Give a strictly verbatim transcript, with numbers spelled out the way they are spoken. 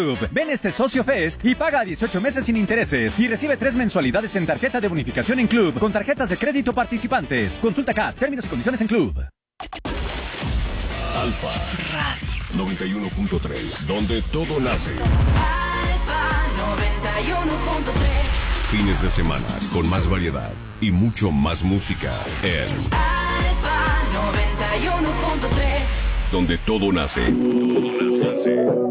Ven este Socio Fest y paga dieciocho meses sin intereses y recibe tres mensualidades en tarjeta de bonificación en Club con tarjetas de crédito participantes. Consulta acá, términos y condiciones en Club. Alfa Radio noventa y uno punto tres, donde todo nace. Alfa noventa y uno punto tres. Fines de semana con más variedad y mucho más música en Alfa noventa y uno punto tres, donde todo nace. Todo nace.